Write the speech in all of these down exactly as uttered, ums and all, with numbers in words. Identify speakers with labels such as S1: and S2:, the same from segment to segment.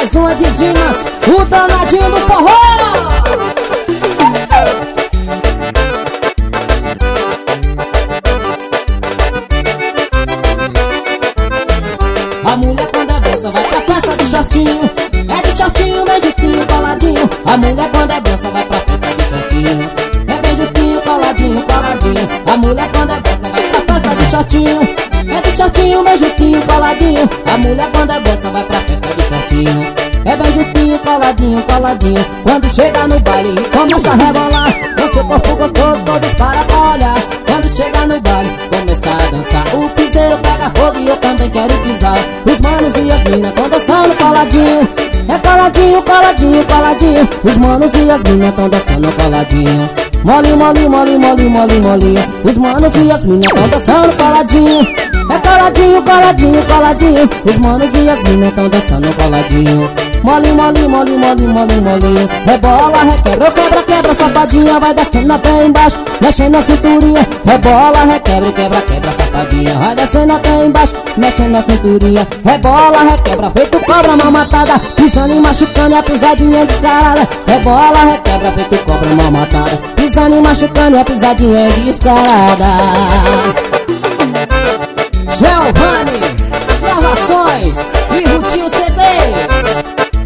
S1: mais uma de Dimas, o danadinho do forró. A mulher quando é boa só vai pra festa de shortinho. É de shortinho, bem justinho, coladinho. A mulher quando é boa só vai pra festa de shortinho. É bem justinho, coladinho, coladinho. A mulher quando é boa só vai pra festa de shortinho. É de shortinho, bem justinho, coladinho. A mulher quando é boa só vai pra festa de shortinho. É bem justinho, coladinho, coladinho. Quando chega no baile e começa a rebolar, com seu corpo gostoso todos param pra olhar. Quando chega no baile, começa a dançar, o piseiro pega fogo e eu também quero pisar. Os manos e as minas tão dançando coladinho. É coladinho, coladinho, coladinho. Os manos e as minas tão dançando coladinho. Mole, mole, mole, mole, mole, mole. Os manos e as minas tão dançando coladinho. É coladinho, coladinho, coladinho. Os manos e as minas tão dançando coladinho. Mole, mole, mole, mole, mole, mole. Rebola, requebra, quebra, quebra, safadinha. Vai descendo até embaixo, mexendo na cinturinha. Rebola, requebra, quebra, quebra, safadinha. Vai descendo até embaixo, mexendo na cinturinha. Rebola, requebra, feito cobra mal matada, pisando e machucando e a pisadinha descarada. Rebola, requebra, feito cobra mal matada, pisando e machucando e a pisadinha descarada. Giovanni Gravações e Rutinho C Ds.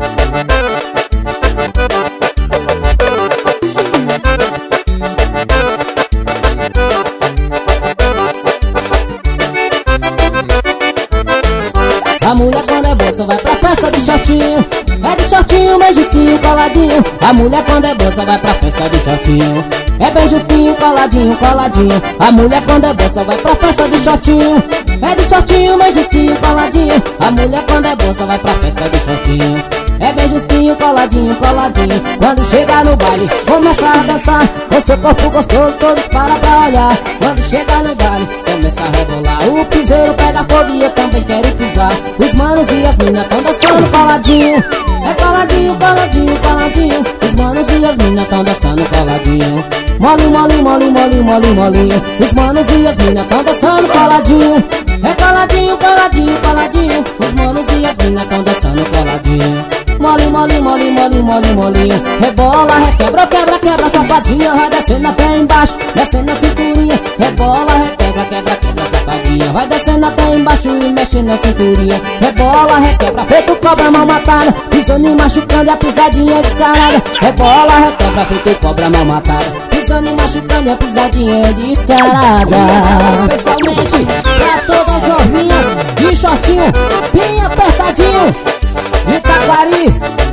S1: A mulher quando é boa só vai pra festa de shortinho. É de shortinho, bem justinho, coladinho. A mulher quando é boa só vai pra festa de shortinho. É bem justinho, coladinho, coladinho. A mulher quando é boa só vai pra festa de shortinho. É de shortinho, bem justinho, coladinho. A mulher quando é boa só vai pra festa de shortinho. É bem justinho, coladinho, coladinho. Quando chega no baile, começa a dançar, com seu corpo gostoso todos param pra olhar. Quando chega no baile, começa a rebolar, o piseiro pega fogo e eu também quero pisar. Os manos e as minas tão dançando coladinho. É coladinho, coladinho, coladinho. Os manos e as minas tão dançando coladinho. Mole, mole, mole, mole, mole, mole. Os manos e as minas tão dançando coladinho. É coladinho, coladinho, coladinho. Os manos e as minas tão dançando coladinho. Mole, mole, mole, mole, mole, mole. Rebola, requebra, quebra, quebra, safadinha. Vai descendo até embaixo, descendo a cinturinha. Rebola, requebra, quebra, quebra, safadinha. Vai descendo até embaixo e mexendo na cinturinha. Rebola, requebra, feito cobra mal matada, pisando e machucando e a pisadinha descarada. Rebola, requebra, feito cobra mal matada, pisando e machucando e a pisadinha descarada. Especialmente pra todas as novinhas de shortinho bem apertadinho, Itaquari,